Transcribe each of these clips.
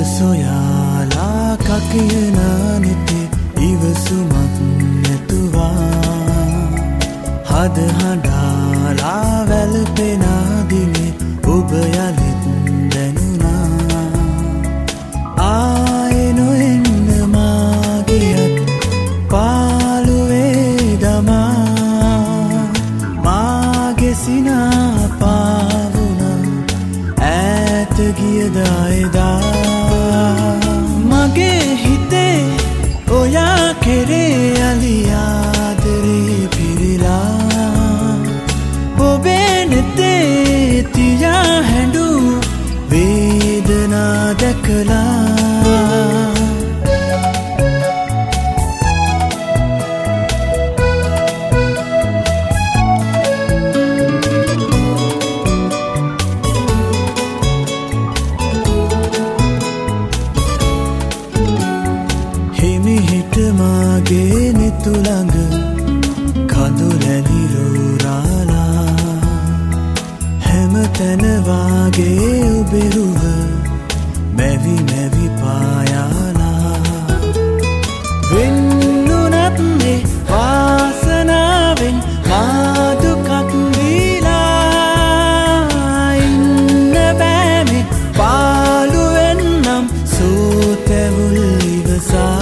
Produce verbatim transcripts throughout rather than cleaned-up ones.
සොයාලා කකියන නිතේ ඉවසුමක් නැතුවා හද හඬාලා වැළපෙන දිනේ ඔබ යලිත් දැනුණා ආයේ නොඑන්න මාගියත් පාළුවේ දමා මාගේ සිනා පාවුණා ඈත ගියදා එදා මගේ හිතේ ඔයා කෙරේ අලි ආදරේ පිරිලා ඔබේ නෙතේ තියා හැඬු වේදනා දැකලා මාගේ නිතුළඟ කඳුලැලි රෝරාලා හැම තැන වාගේ ඔබේ රුව මැවි මැවි පායාලා වෙන්නුනත් මේ වාසනාවෙන් මා දුකක් දීලා ඉන්න බෑ මේ පාළුවෙන් නම් සෝතැවුල් ඉවසා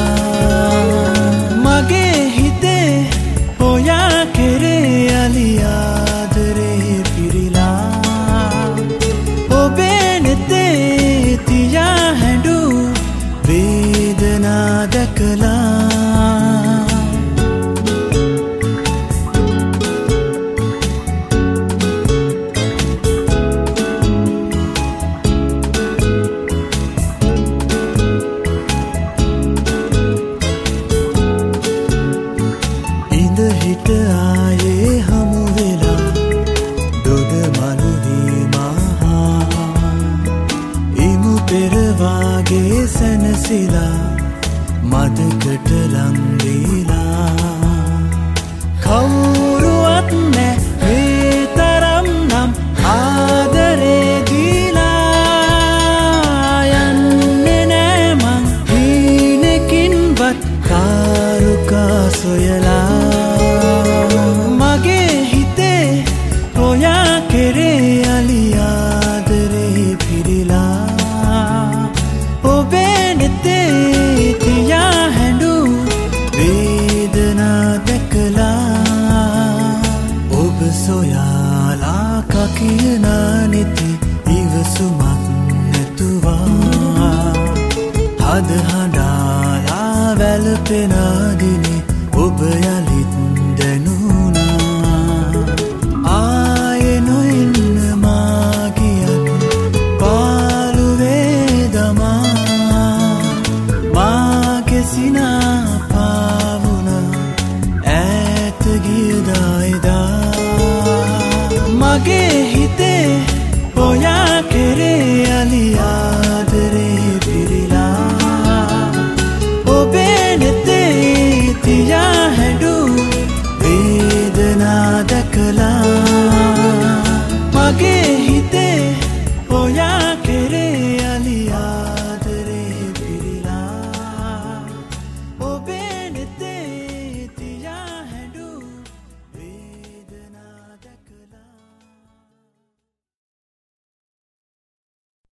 මගේ හිතේ ඔයා කෙරේ අලි ආදරේ පිරිලා ඔබේ නෙතේ තියා හැඬු වේදනා දැකලා හිට ආයේ හමු වෙලා දොඩ මනුවී මහා ඉමු පෙරවාගේ සැනසිලා මදකට ලංවීලා කවුරුවත් නෑ මේ තරම් නම් ආදරේ දීලා යන්නේ නෑ මං හීනකින්වත් කාරුකා සොයලා මගේ හිතේ ඔයා කෙරේ අලි ආදරේ පිරිලා ඔබේ නෙතේ තියා හැඬු වේදනා දැකලා ඔබ සොයාලා කකියන නිතේ ඉවසුමක් නැතුවා හද හඬාලා වැළපෙන දිනේ ඔබ යලි